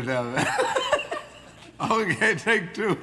Okay, take two.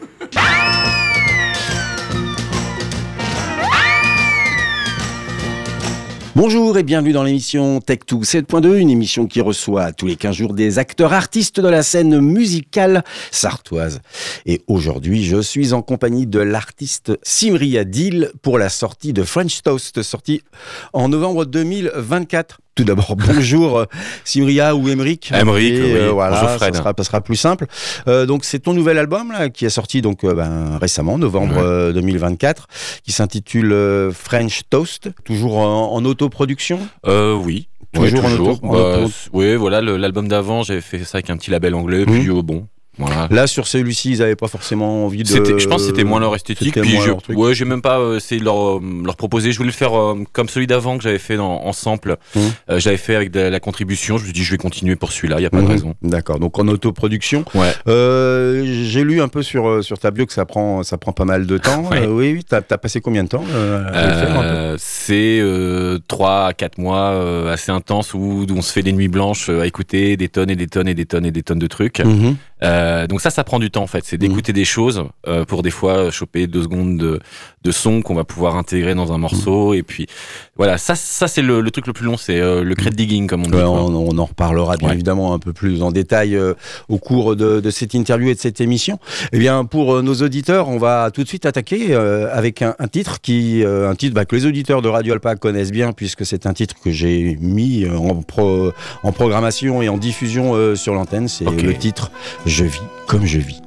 Bonjour et bienvenue dans l'émission Tech2 7.2, une émission qui reçoit tous les 15 jours des acteurs artistes de la scène musicale sartoise. Et aujourd'hui, je suis en compagnie de l'artiste Simri Adil pour la sortie de French Toast, sortie en novembre 2024. Tout d'abord, bonjour Simria ou Émeric. Émeric, oui. Voilà, Bonjour Fred. Ça sera plus simple. Donc c'est ton nouvel album là, qui est sorti donc récemment, novembre 2024, qui s'intitule French Toast, toujours en autoproduction. Oui. Toujours en auto. Oui, voilà, l'album d'avant, j'avais fait ça avec un petit label anglais, puis bon. Voilà. Là, sur celui-ci, ils n'avaient pas forcément envie de... Je pense que c'était moins leur esthétique. Puis j'ai même pas essayé de leur proposer. Je voulais le faire comme celui d'avant que j'avais fait en sample. J'avais fait avec de la contribution. Je me suis dit, je vais continuer pour celui-là. Il n'y a pas de raison. D'accord. Donc en autoproduction. Ouais. J'ai lu un peu sur ta bio que ça prend pas mal de temps. Ouais. Oui. T'as passé combien de temps à le faire un peu ? C'est 3 à 4 mois assez intenses où on se fait des nuits blanches à écouter des tonnes et des tonnes et des tonnes et des tonnes de trucs. Donc ça prend du temps en fait, c'est d'écouter des choses pour des fois choper 2 secondes de son qu'on va pouvoir intégrer dans un morceau et puis voilà, ça c'est le truc le plus long, c'est le crate digging comme on dit. On en reparlera bien évidemment un peu plus en détail au cours de cette interview et de cette émission. Eh bien pour nos auditeurs, on va tout de suite attaquer avec un titre que les auditeurs de Radio Alpa connaissent bien puisque c'est un titre que j'ai mis en programmation et en diffusion sur l'antenne, c'est le titre Je vis comme je vis.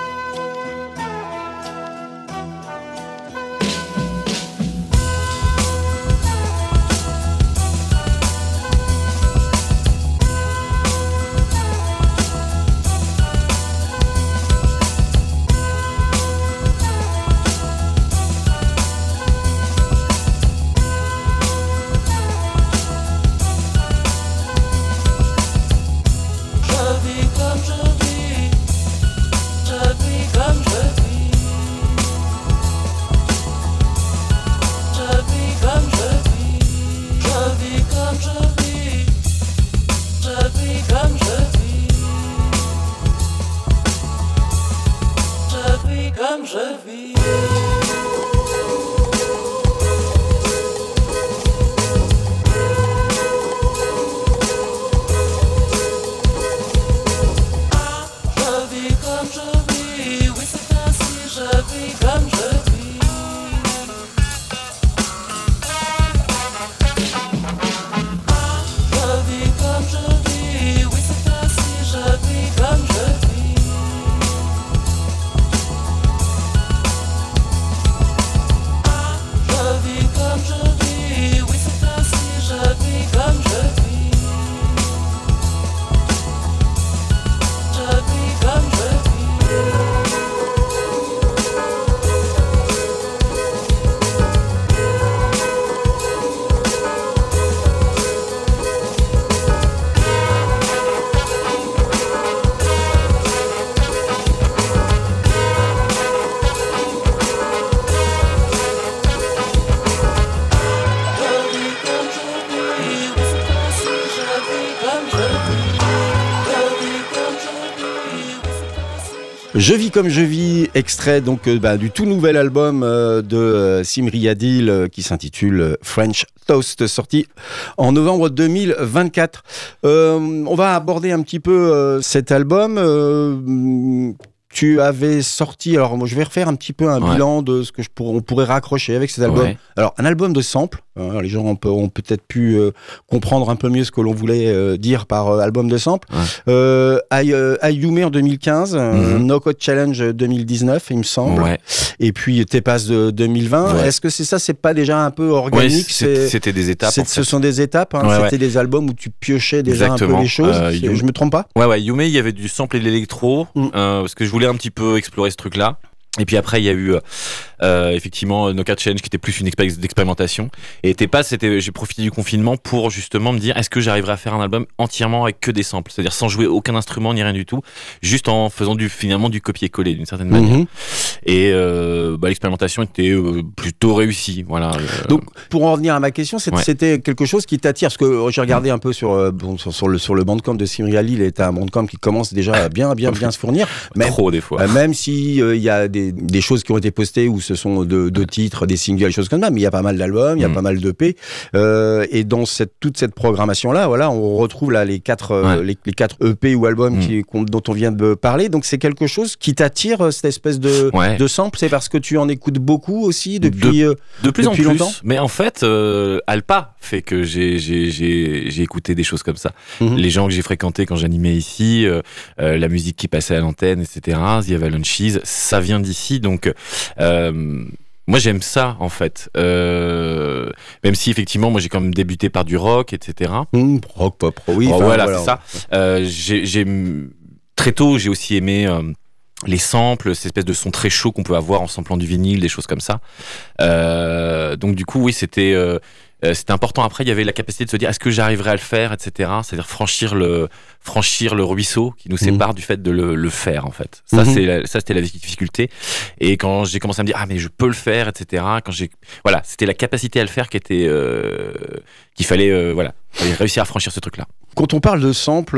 Je vis comme je vis, extrait donc du tout nouvel album de Simri Adil qui s'intitule French Toast, sorti en novembre 2024. On va aborder un petit peu cet album. Tu avais sorti, alors moi je vais refaire un petit peu un bilan de ce que on pourrait raccrocher avec cet album. Alors un album de samples, les gens ont peut-être pu comprendre un peu mieux ce que l'on voulait dire par album de samples. Ayume en 2015, Knockout Challenge 2019 il me semble, et puis Tepas de 2020. Est-ce que c'est pas déjà un peu organique? C'était des étapes. Ce sont des étapes, c'était des albums où tu piochais déjà un peu les choses. Je me trompe pas? Yume, il y avait du sample et de l'électro, parce que je voulais un petit peu explorer ce truc-là. Et puis après, il y a eu effectivement No Cat Change qui était plus une d'expérimentation. Et j'ai profité du confinement pour justement me dire est-ce que j'arriverai à faire un album entièrement avec que des samples, c'est-à-dire sans jouer aucun instrument ni rien du tout, juste en faisant finalement du copier-coller d'une certaine manière. Et l'expérimentation était plutôt réussie. Voilà. Donc pour en revenir à ma question, c'était quelque chose qui t'attire, parce que j'ai regardé un peu sur le Bandcamp de Simri Hadil, il est un Bandcamp qui commence déjà à bien se fournir. Même, trop des fois. Même si il y a des choses qui ont été postées où ce sont deux titres, des singles, des choses comme ça, mais il y a pas mal d'albums, il y a pas mal d'EP, et dans toute cette programmation là, voilà, on retrouve là les quatre EP ou albums dont on vient de parler. Donc c'est quelque chose qui t'attire, cette espèce de sample. C'est parce que tu en écoutes beaucoup aussi depuis de plus en plus longtemps. Mais en fait, Alpa fait que j'ai écouté des choses comme ça. Les gens que j'ai fréquentés quand j'animais ici, la musique qui passait à l'antenne, etc. The Avalanches, ça vient d'ici. Donc moi j'aime ça en fait, même si effectivement moi j'ai quand même débuté par du rock, etc. Rock pop, oui. Voilà, c'est ça. J'ai très tôt j'ai aussi aimé les samples, cette espèce de son très chaud qu'on peut avoir en samplant du vinyle, des choses comme ça. Donc du coup oui c'était important. Après, il y avait la capacité de se dire est-ce que j'arriverai à le faire, etc. C'est-à-dire franchir le ruisseau qui nous sépare du fait de le faire, en fait. Ça, c'était la difficulté. Et quand j'ai commencé à me dire mais je peux le faire, etc. C'était la capacité à le faire qu'il fallait réussir à franchir ce truc-là. Quand on parle de samples,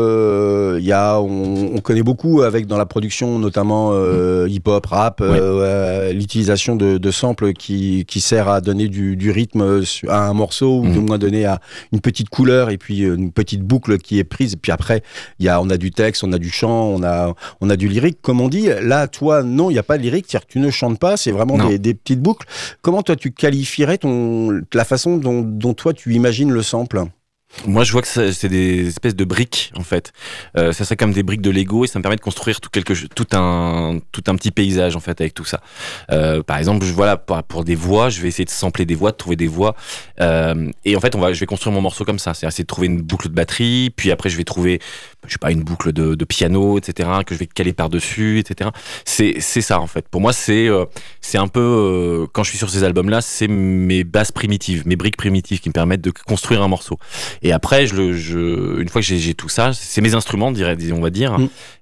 on connaît beaucoup dans la production, notamment hip-hop, rap, l'utilisation de samples qui sert à donner du rythme à un morceau, ou du moins donner à une petite couleur et puis une petite boucle qui est prise. Et puis après, on a du texte, on a du chant, on a du lyrique, comme on dit. Là, toi, non, il n'y a pas de lyrique, c'est-à-dire que tu ne chantes pas, c'est vraiment des petites boucles. Comment toi, tu qualifierais la façon dont toi, tu imagines le sample ? Moi, je vois que c'est des espèces de briques, en fait. Ça serait comme des briques de Lego, et ça me permet de construire tout un petit paysage, en fait, avec tout ça. Par exemple, pour des voix, je vais essayer de sampler des voix, de trouver des voix. Et en fait, je vais construire mon morceau comme ça. C'est essayer de trouver une boucle de batterie, puis après, je vais trouver, une boucle de piano, etc., que je vais caler par-dessus, etc. C'est ça, en fait. Pour moi, c'est un peu, quand je suis sur ces albums-là, c'est mes bases primitives, mes briques primitives qui me permettent de construire un morceau. Et après, une fois que j'ai tout ça, c'est mes instruments, on va dire.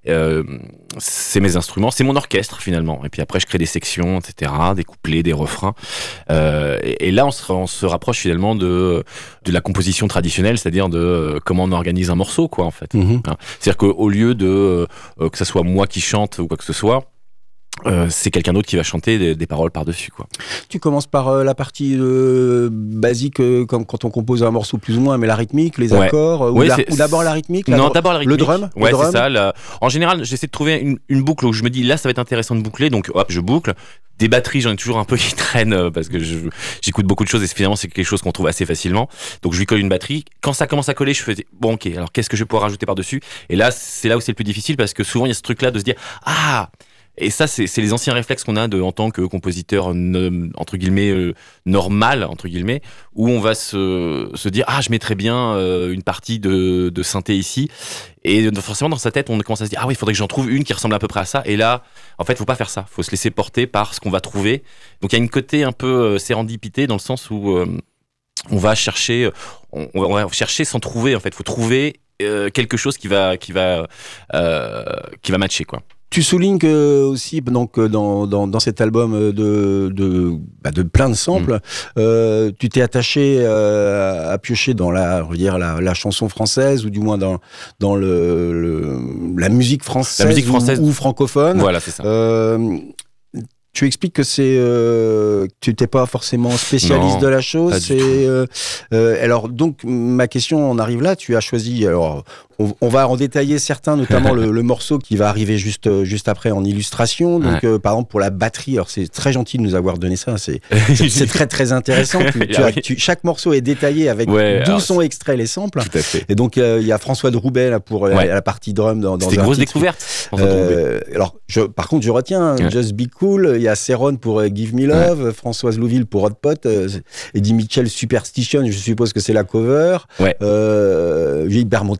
C'est mes instruments, c'est mon orchestre finalement. Et puis après, je crée des sections, etc., des couplets, des refrains. Et là, on se rapproche finalement de la composition traditionnelle, c'est-à-dire de comment on organise un morceau, quoi, en fait. C'est-à-dire qu'au lieu de que ça soit moi qui chante ou quoi que ce soit, c'est quelqu'un d'autre qui va chanter des paroles par-dessus, quoi. Tu commences par la partie basique, comme quand on compose un morceau plus ou moins, mais la rythmique, les accords, ou d'abord la rythmique. Non, d'abord la rythmique. Le drum. Ouais, c'est ça. En général, j'essaie de trouver une boucle où je me dis là, ça va être intéressant de boucler, donc hop, je boucle. Des batteries, j'en ai toujours un peu qui traînent parce que j'écoute beaucoup de choses et finalement c'est quelque chose qu'on trouve assez facilement. Donc je lui colle une batterie. Quand ça commence à coller, je fais bon, ok, alors qu'est-ce que je vais pouvoir rajouter par-dessus ? Et là, c'est là où c'est le plus difficile parce que souvent il y a ce truc-là de se dire et ça, c'est les anciens réflexes qu'on a en tant que compositeur entre guillemets normal entre guillemets, où on va se dire je mettrais bien une partie de synthé ici, et forcément dans sa tête on commence à se dire il faudrait que j'en trouve une qui ressemble à peu près à ça. Et là, en fait, faut pas faire ça. Faut se laisser porter par ce qu'on va trouver. Donc il y a une côté un peu sérendipité dans le sens où on va chercher sans trouver. En fait, faut trouver quelque chose qui va matcher, quoi. Tu soulignes que aussi donc dans cet album de plein de samples, tu t'es attaché à piocher dans la chanson française, ou du moins dans la musique française, ou francophone. Voilà, c'est ça. Tu expliques que tu n'étais pas forcément spécialiste de la chose. Alors donc ma question en arrive là. Tu as choisi. Alors on va en détailler certains, notamment le morceau qui va arriver juste après en illustration. Donc par exemple pour la batterie. Alors c'est très gentil de nous avoir donné ça. C'est très très intéressant. Chaque morceau est détaillé avec d'où sont extraits les samples. Tout à fait. Et donc il y a François de Roubaix là pour la partie drum dans c'était une grosse découverte. Alors par contre je retiens Just Be Cool. Il y a Céron pour Give Me Love, Françoise Louville pour Hot Pot, Eddie Mitchell Superstition, je suppose que c'est la cover. Gilbert Montagnier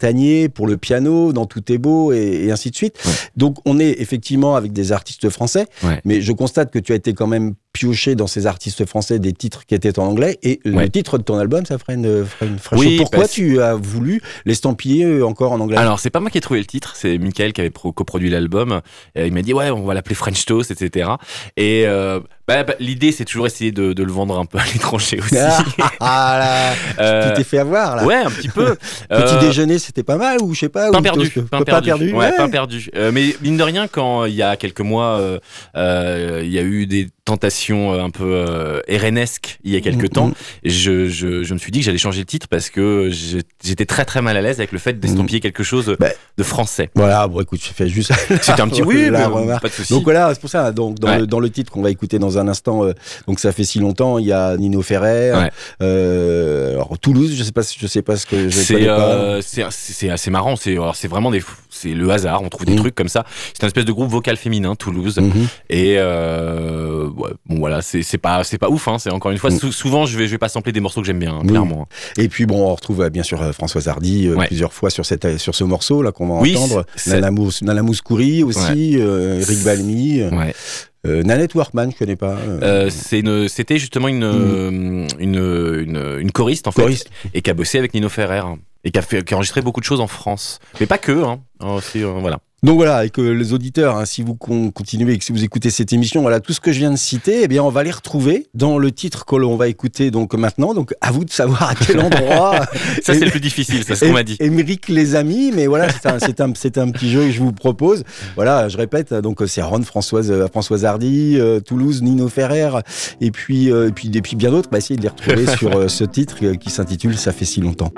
pour le piano, dans Tout est beau et ainsi de suite. Ouais. Donc on est effectivement avec des artistes français, mais je constate que tu as été quand même pioché dans ces artistes français des titres qui étaient en anglais, et le titre de ton album, ça ferait une fraîche. Oui, pourquoi tu as voulu l'estampiller encore en anglais? Alors c'est pas moi qui ai trouvé le titre, c'est Michael qui avait coproduit l'album. Il m'a dit ouais, on va l'appeler French Toast, etc. Et l'idée c'est toujours essayer de le vendre un peu à l'étranger aussi. Tu t'es fait avoir là. Ouais, un petit peu. Petit déjeuner, c'était pas mal, ou je sais pas. Pain perdu. Ouais, pain perdu. Mais mine de rien, quand il y a quelques mois, il y a eu des tentations un peu RNesques il y a quelques temps, je me suis dit que j'allais changer le titre parce que j'étais très très mal à l'aise avec le fait d'estampiller quelque chose de français. Voilà, bon écoute, je fais juste. C'était un petit oui, mais pas de souci. Donc voilà, c'est pour ça. Donc dans le titre qu'on va écouter dans un instant, donc ça fait si longtemps, il y a Nino Ferrer. Alors Toulouse, je sais pas ce que je connais pas. C'est assez marrant. C'est vraiment c'est le hasard. On trouve des trucs comme ça. C'est une espèce de groupe vocal féminin, Toulouse. Et bon voilà, c'est pas ouf. Hein. C'est encore une fois, souvent je vais pas sampler des morceaux que j'aime bien, hein, clairement. Et puis bon, on retrouve bien sûr Françoise Hardy plusieurs fois sur ce morceau là qu'on va entendre. Nana Mouskouri aussi, Eric Balmy. Nanette Workman, je connais pas. C'était justement une choriste en fait, et qui a bossé avec Nino Ferrer et qui a enregistré beaucoup de choses en France, mais pas que. Hein. Aussi, voilà. Donc voilà, et que les auditeurs, hein, si vous continuez et que si vous écoutez cette émission, voilà, tout ce que je viens de citer, eh bien, on va les retrouver dans le titre que l'on va écouter donc maintenant. Donc, à vous de savoir à quel endroit. Ça, c'est le plus difficile, c'est ce qu'on m'a dit. Émeric les amis, mais voilà, c'est un petit jeu que je vous propose. Voilà, je répète, donc c'est Ron, Françoise Hardy, Toulouse, Nino Ferrer, et puis bien d'autres. Essayez de les retrouver sur ce titre qui s'intitule Ça fait si longtemps.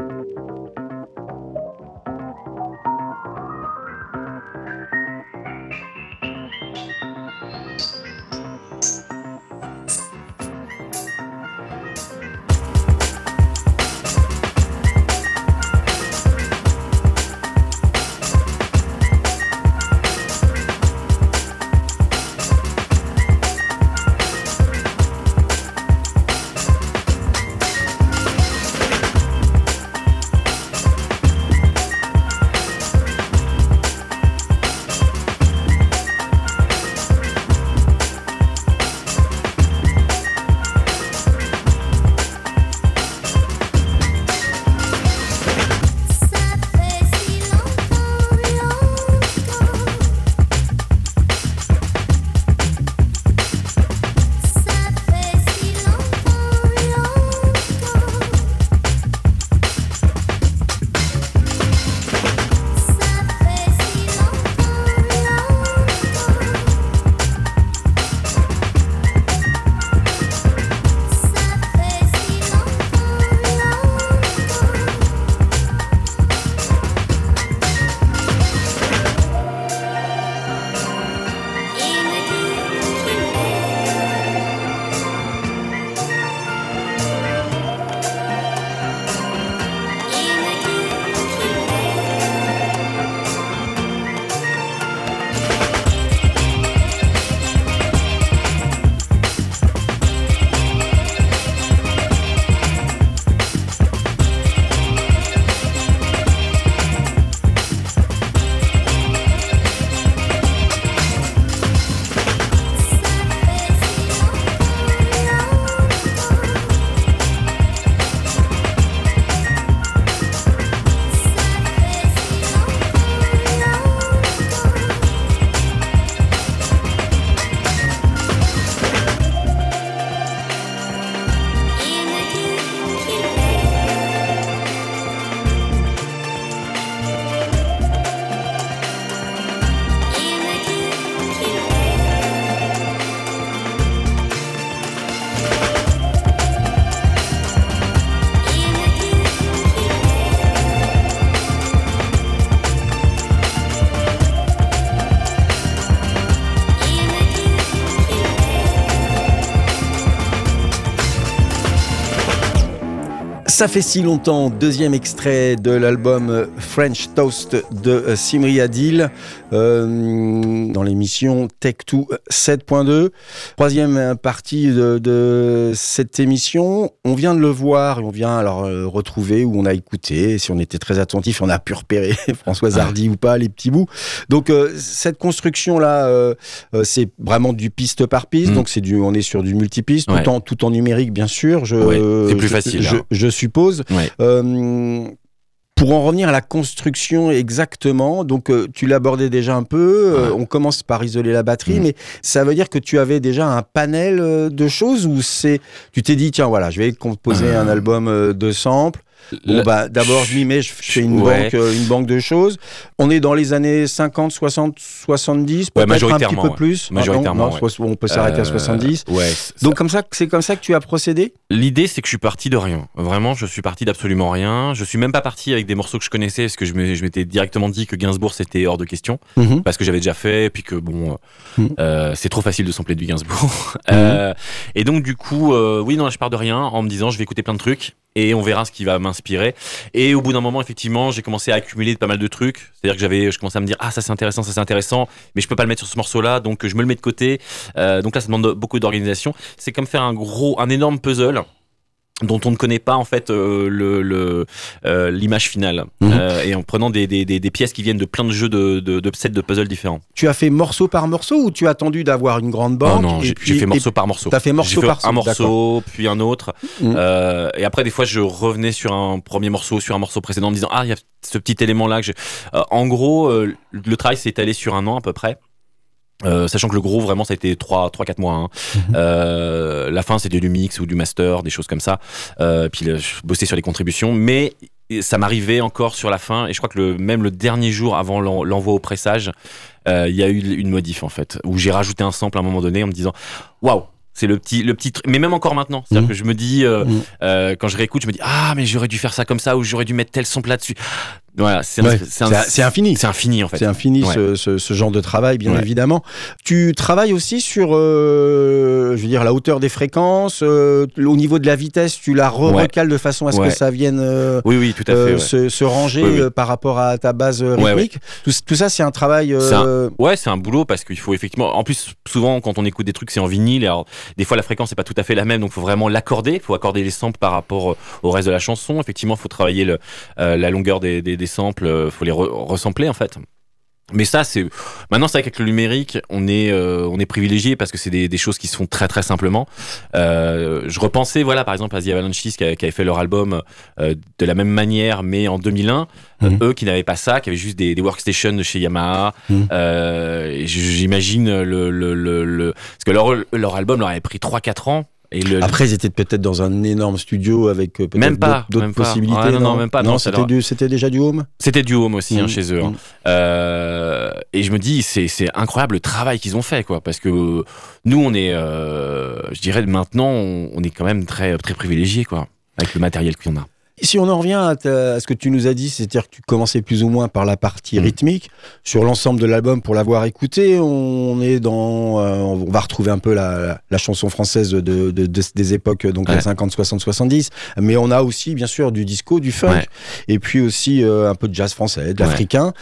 Ça fait si longtemps, deuxième extrait de l'album French Toast de Simri Adil. dans l'émission Tech2 7.2. Troisième partie de cette émission. On vient de le voir et on vient alors retrouver où on a écouté. Si on était très attentif, on a pu repérer Françoise Hardy ou pas, les petits bouts. Donc cette construction-là, c'est vraiment du piste par piste. Donc on est sur du multipiste, tout en numérique, bien sûr. C'est plus facile. Je suppose. Pour en revenir à la construction exactement, donc tu l'abordais déjà un peu, on commence par isoler la batterie, mais ça veut dire que tu avais déjà un panel de choses ou tu t'es dit, tiens voilà, je vais composer un album de samples. Bon, d'abord, je m'y mets, je fais une banque de choses. On est dans les années 50, 60, 70, peut-être un petit peu plus. Majoritairement, on peut s'arrêter à 70. Donc, c'est comme ça que tu as procédé ? L'idée, c'est que je suis parti de rien. Vraiment, je suis parti d'absolument rien. Je suis même pas parti avec des morceaux que je connaissais, parce que je m'étais directement dit que Gainsbourg, c'était hors de question, parce que j'avais déjà fait, et puis que c'est trop facile de sampler du Gainsbourg. Et donc, du coup, je pars de rien, en me disant, je vais écouter plein de trucs, et on verra ce qui va m'inspirer. Et au bout d'un moment, effectivement, j'ai commencé à accumuler pas mal de trucs. C'est-à-dire que je commençais à me dire, ça c'est intéressant, mais je peux pas le mettre sur ce morceau-là, donc je me le mets de côté. Donc là, ça demande beaucoup d'organisation. C'est comme faire un énorme puzzle dont on ne connaît pas en fait l'image finale, et en prenant des pièces qui viennent de plein de jeux de sets de puzzle différents. Tu as fait morceau par morceau ou tu as attendu d'avoir une grande banque? Non, j'ai fait morceau par morceau. T'as fait morceau par un morceau, puis un autre, et après des fois je revenais sur un premier morceau, sur un morceau précédent, en me disant il y a ce petit élément là que en gros, le travail s'est étalé sur un an à peu près. Sachant que le gros vraiment ça a été 3-4 mois, la fin c'était du mix ou du master, des choses comme ça, puis je bossais sur les contributions, mais ça m'arrivait encore sur la fin, et je crois que même le dernier jour avant l'envoi au pressage, il y a eu une modif en fait, où j'ai rajouté un sample à un moment donné en me disant waouh, c'est le petit truc, mais même encore maintenant, c'est-à-dire que je me dis quand je réécoute, je me dis mais j'aurais dû faire ça comme ça, ou j'aurais dû mettre tel sample là-dessus. Voilà, c'est infini. C'est infini en fait. C'est infini ce genre de travail, bien évidemment. Tu travailles aussi sur, la hauteur des fréquences, au niveau de la vitesse, tu la recales de façon à ce que ça vienne oui, tout à fait, se ranger par rapport à ta base rythmique. Tout ça, c'est un travail. C'est un boulot, parce qu'il faut effectivement. En plus, souvent, quand on écoute des trucs, c'est en vinyle. Alors, des fois, la fréquence n'est pas tout à fait la même, donc il faut vraiment l'accorder. Il faut accorder les samples par rapport au reste de la chanson. Effectivement, il faut travailler la longueur des samples, faut les resampler en fait. Mais ça, maintenant, c'est vrai qu'avec le numérique, on est privilégié, parce que c'est des choses qui se font très très simplement. Je repensais, par exemple, à The Avalanches qui avait fait leur album de la même manière, mais en 2001. Eux qui n'avaient pas ça, qui avaient juste des workstations de chez Yamaha. J'imagine parce que leur album leur avait pris 3-4 ans. Après, ils étaient peut-être dans un énorme studio avec peut-être d'autres possibilités. Non, même pas. Non, c'était déjà du home. C'était du home aussi chez eux. Et je me dis, c'est incroyable le travail qu'ils ont fait, quoi. Parce que nous, on est, je dirais, maintenant, on est quand même très très privilégiés, quoi, avec le matériel qu'on a. Si on en revient à ce que tu nous as dit, c'est-à-dire que tu commençais plus ou moins par la partie rythmique, sur l'ensemble de l'album, pour l'avoir écouté, on va retrouver un peu la chanson française des époques, donc les 50, 60, 70, mais on a aussi bien sûr du disco, du funk, et puis aussi un peu de jazz français, de l'africain.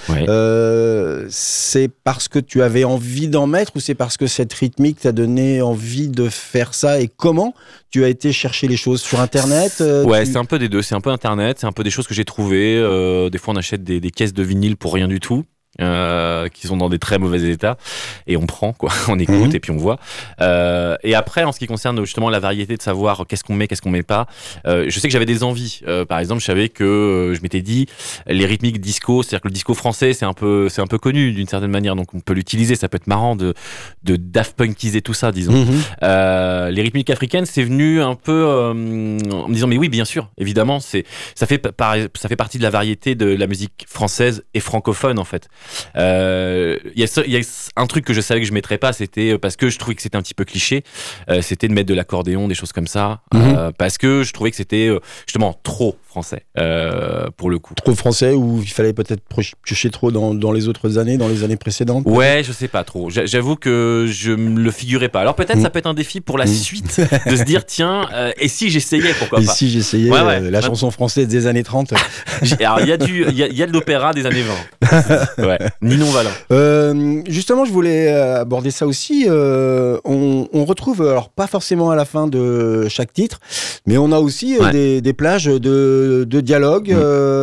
C'est parce que tu avais envie d'en mettre, ou c'est parce que cette rythmique t'a donné envie de faire ça, et comment tu as été chercher les choses sur Internet? C'est un peu des deux. C'est un peu Internet, c'est un peu des choses que j'ai trouvées. Des fois, on achète des caisses de vinyle pour rien du tout, qui sont dans des très mauvais états, et on prend, quoi. On écoute et puis on voit. Et après, en ce qui concerne justement la variété, de savoir qu'est-ce qu'on met pas, je sais que j'avais des envies. Par exemple, je savais que je m'étais dit, les rythmiques disco, c'est-à-dire que le disco français, c'est un peu connu d'une certaine manière, donc on peut l'utiliser. Ça peut être marrant de Daft Punkiser tout ça, disons. Les rythmiques africaines, c'est venu un peu en me disant, mais oui, bien sûr, évidemment, ça fait partie de la variété de la musique française et francophone, en fait. Il y a un truc que je savais que je mettrais pas, c'était parce que je trouvais que c'était un petit peu cliché, c'était de mettre de l'accordéon, des choses comme ça, parce que je trouvais que c'était justement trop français, pour le coup. Trop français, ou il fallait peut-être piocher trop dans les autres années, dans les années précédentes? Ouais, je sais pas trop. J'avoue que je me le figurais pas. Alors peut-être ça peut être un défi pour la suite, de se dire tiens, et si j'essayais, pourquoi pas. Et si j'essayais la chanson française des années 30. Alors il y a de l'opéra des années 20. vrai. Ninon Valant. Justement, je voulais aborder ça aussi. On retrouve, alors pas forcément à la fin de chaque titre, mais on a aussi des plages de dialogue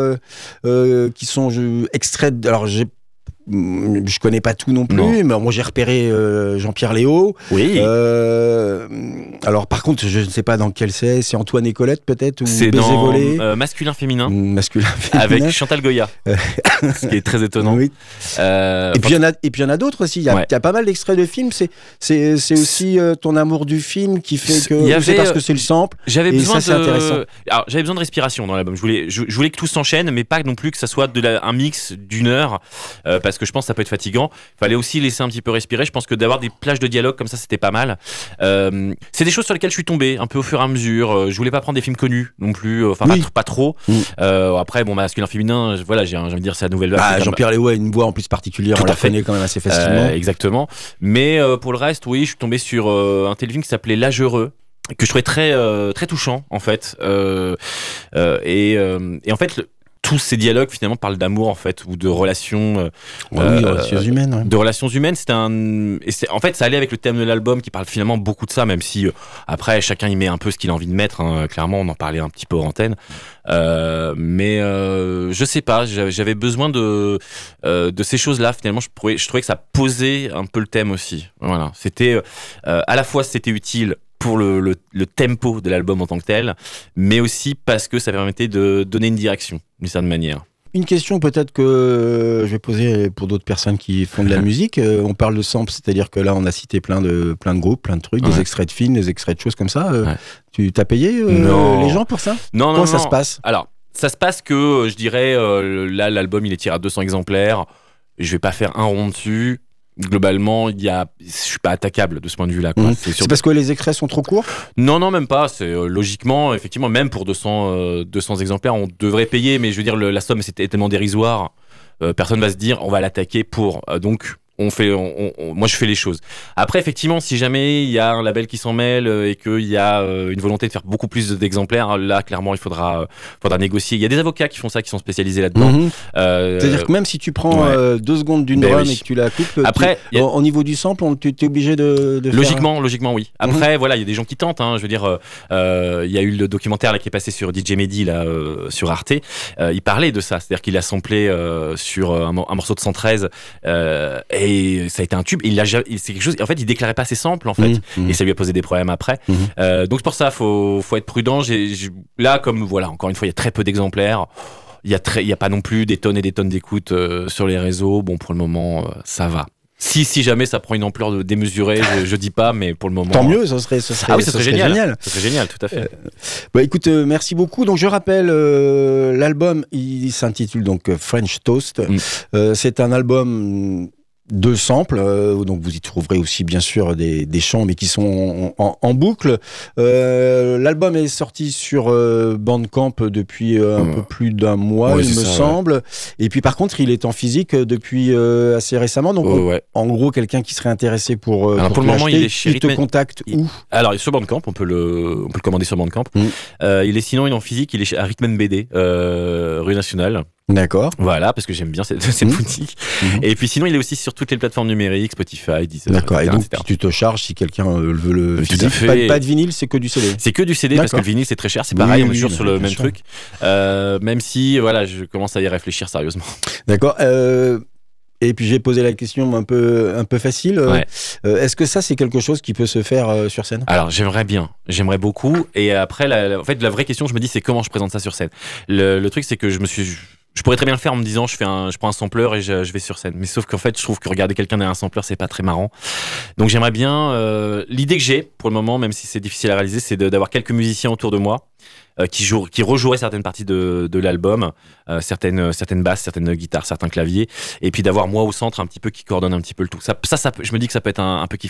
qui sont extraits. Alors je connais pas tout non plus, mais moi j'ai repéré Jean-Pierre Léaud. Oui. Alors par contre, je ne sais pas dans quel c'est Antoine et Colette peut-être, ou C'est Baiser dans volé. Masculin-Féminin. Masculin-féminin. Avec Chantal Goya. Ce qui est très étonnant. Oui. Et puis il y en a d'autres aussi. Il y a pas mal d'extraits de films. C'est aussi ton amour du film qui fait que c'est parce que c'est le sample. J'avais besoin c'est intéressant. Alors j'avais besoin de respiration dans l'album. Je voulais que tout s'enchaîne, mais pas non plus que ça soit un mix d'une heure, parce que je pense que ça peut être fatigant. Il fallait aussi laisser un petit peu respirer. Je pense que d'avoir des plages de dialogue comme ça, c'était pas mal. C'est des choses sur lesquelles je suis tombé un peu au fur et à mesure. Je voulais pas prendre des films connus non plus, pas trop. Après, masculin-féminin, voilà, j'ai envie de dire c'est la nouvelle vague. Jean-Pierre Léaud a une voix en plus particulière, on la connaît quand même assez facilement. Exactement. Mais pour le reste, oui, je suis tombé sur un téléfilm qui s'appelait L'Âge heureux, que je trouvais très touchant en fait. Et en fait, tous ces dialogues finalement parlent d'amour en fait, ou de relations de relations humaines. Ouais. De relations humaines, en fait ça allait avec le thème de l'album qui parle finalement beaucoup de ça, même si après chacun y met un peu ce qu'il a envie de mettre, hein. Clairement on en parlait un petit peu hors antenne, mais je sais pas, j'avais besoin de ces choses-là. Finalement je trouvais que ça posait un peu le thème aussi. Voilà, c'était à la fois c'était utile pour le tempo de l'album en tant que tel, mais aussi parce que ça permettait de donner une direction d'une certaine manière. Une question peut-être que je vais poser pour d'autres personnes qui font de la musique. On parle de samples, c'est-à-dire que là on a cité plein de groupes, plein de trucs, des extraits de films, des extraits de choses comme ça. Tu t'as payé les gens pour ça? Non. Comment ça se passe? Alors, ça se passe que je dirais là l'album il est tiré à 200 exemplaires. Je vais pas faire un rond dessus. Globalement, je suis pas attaquable de ce point de vue-là. C'est parce que les extraits sont trop courts? Non, même pas. C'est logiquement, effectivement, même pour 200 exemplaires, on devrait payer, mais je veux dire, la somme c'était tellement dérisoire, personne va se dire, on va l'attaquer pour. Donc, moi je fais les choses. Après effectivement si jamais il y a un label qui s'en mêle et qu'il y a une volonté de faire beaucoup plus d'exemplaires, là clairement il faudra négocier. Il y a des avocats qui font ça, qui sont spécialisés là-dedans. C'est-à-dire que même si tu prends 2 secondes d'une drum et que tu la coupes, après, au niveau du sample tu es obligé de logiquement oui. Après voilà, il y a des gens qui tentent, hein. Je veux dire il y a eu le documentaire là qui est passé sur DJ Mehdi là sur Arte, il parlait de ça, c'est-à-dire qu'il a samplé sur un morceau de 113 et ça a été un tube. C'est quelque chose. En fait, il déclarait pas ses samples en fait, et ça lui a posé des problèmes après. Donc c'est pour ça, faut être prudent. Là, comme voilà, encore une fois, il y a très peu d'exemplaires. Il y a pas non plus des tonnes et des tonnes d'écoutes sur les réseaux. Bon, pour le moment, ça va. Si jamais ça prend une ampleur démesurée, je dis pas, mais pour le moment. Tant mieux, ça serait génial. Ça serait génial, tout à fait. Écoute, merci beaucoup. Donc je rappelle, l'album, il s'intitule donc French Toast. C'est un album de samples, donc vous y trouverez aussi bien sûr des chants mais qui sont en boucle. L'album est sorti sur Bandcamp depuis un peu plus d'un mois, il me semble. Et puis par contre il est en physique depuis assez récemment, donc en gros quelqu'un qui serait intéressé pour le moment il est chez il te contacte où? Alors il est sur Bandcamp, on peut le commander sur Bandcamp. Il est en physique, il est à Rhythm BD rue Nationale. D'accord. Voilà, parce que j'aime bien cette boutique. Et puis sinon, il est aussi sur toutes les plateformes numériques, Spotify, Deezer. D'accord. Etc., et donc, tu te charges si quelqu'un veut le physique. Pas de vinyle, c'est que du CD. C'est que du CD parce que le vinyle c'est très cher. C'est pareil, on est toujours sur le même truc. Même si, voilà, je commence à y réfléchir sérieusement. D'accord. Et puis j'ai posé la question un peu facile. Est-ce que ça c'est quelque chose qui peut se faire sur scène? Alors j'aimerais beaucoup. Et après, en fait, la vraie question, je me dis, c'est comment je présente ça sur scène. Le truc, c'est que je pourrais très bien le faire en me disant je prends un sampleur et je vais sur scène. Mais sauf qu'en fait, je trouve que regarder quelqu'un derrière un sampleur, c'est pas très marrant. Donc j'aimerais bien. L'idée que j'ai pour le moment, même si c'est difficile à réaliser, c'est d'avoir quelques musiciens autour de moi qui rejoueraient certaines parties de l'album, certaines basses, certaines guitares, certains claviers, et puis d'avoir moi au centre un petit peu qui coordonne un petit peu le tout. Ça je me dis que ça peut être un peu kiffant, quoi.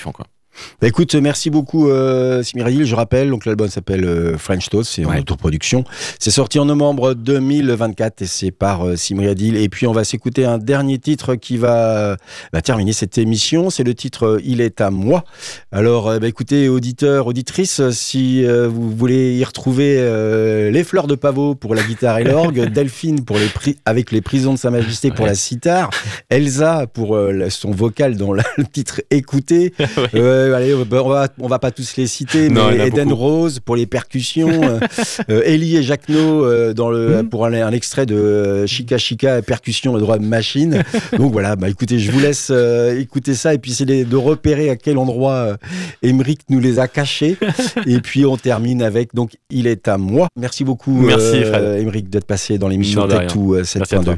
Bah écoute, merci beaucoup Simiradil. Je rappelle, donc l'album s'appelle French Toast, c'est en autoproduction. C'est sorti en novembre 2024 et c'est par Simiradil. Et puis on va s'écouter un dernier titre qui va terminer cette émission. C'est le titre Il est à moi. Alors écoutez, auditeurs, auditrices, si vous voulez y retrouver les fleurs de pavot pour la guitare et l'orgue, Delphine pour avec les prisons de Sa Majesté pour la sitar, Elsa pour son vocal dans le titre Écoutez. Allez, on va pas tous les citer, mais Eden Rose pour les percussions, Ellie et Jacquenot pour un extrait de Chica Chica percussion et droit machine. Donc voilà, écoutez, je vous laisse écouter ça et puis essayer de repérer à quel endroit Émeric nous les a cachés. Et puis on termine avec donc Il est à moi. Merci beaucoup, merci Émeric, d'être passé dans l'émission Tech 2 7.2.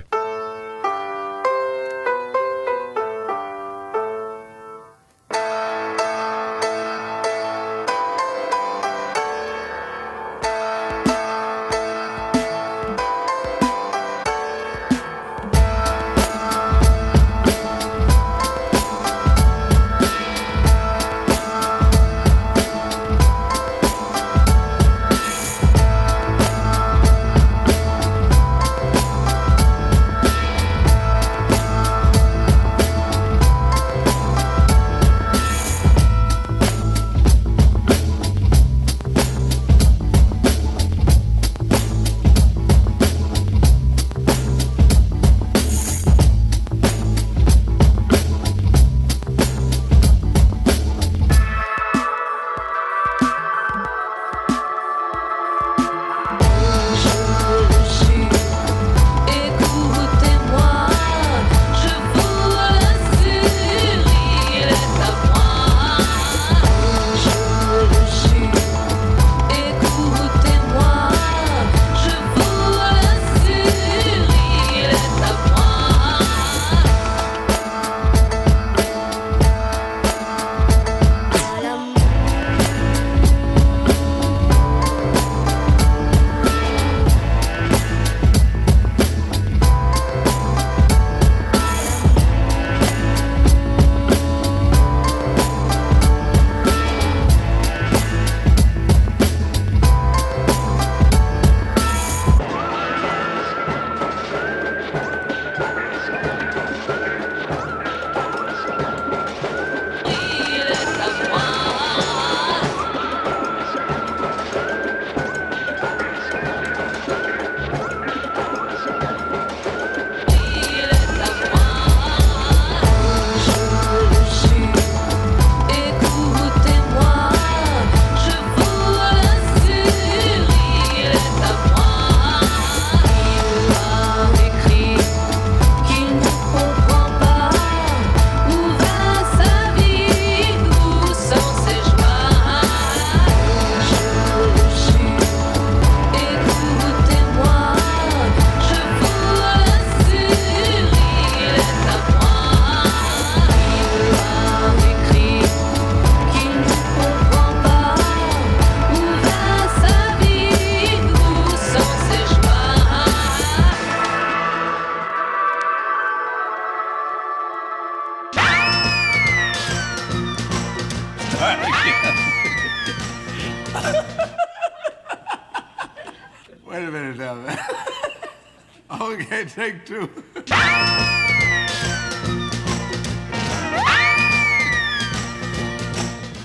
Wait a minute now. Okay, take two.